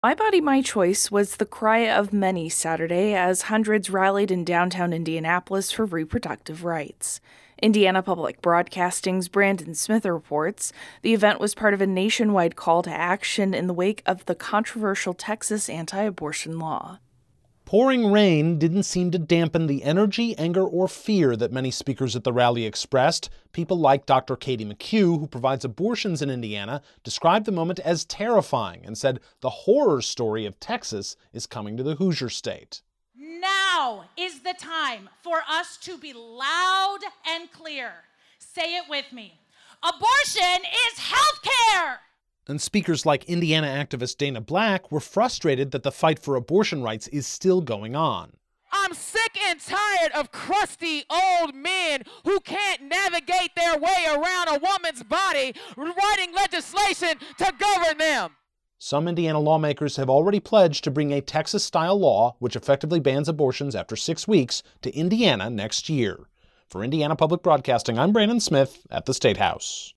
My Body, My Choice was the cry of many Saturday as hundreds rallied in downtown Indianapolis for reproductive rights. Indiana Public Broadcasting's Brandon Smith reports the event was part of a nationwide call to action in the wake of the controversial Texas anti-abortion law. Pouring rain didn't seem to dampen the energy, anger, or fear that many speakers at the rally expressed. People like Dr. Katie McHugh, who provides abortions in Indiana, described the moment as terrifying and said the horror story of Texas is coming to the Hoosier State. Now is the time for us to be loud and clear. Say it with me. Abortion is health care! And speakers like Indiana activist Dana Black were frustrated that the fight for abortion rights is still going on. I'm sick and tired of crusty old men who can't navigate their way around a woman's body, writing legislation to govern them. Some Indiana lawmakers have already pledged to bring a Texas-style law, which effectively bans abortions after 6 weeks, to Indiana next year. For Indiana Public Broadcasting, I'm Brandon Smith at the State House.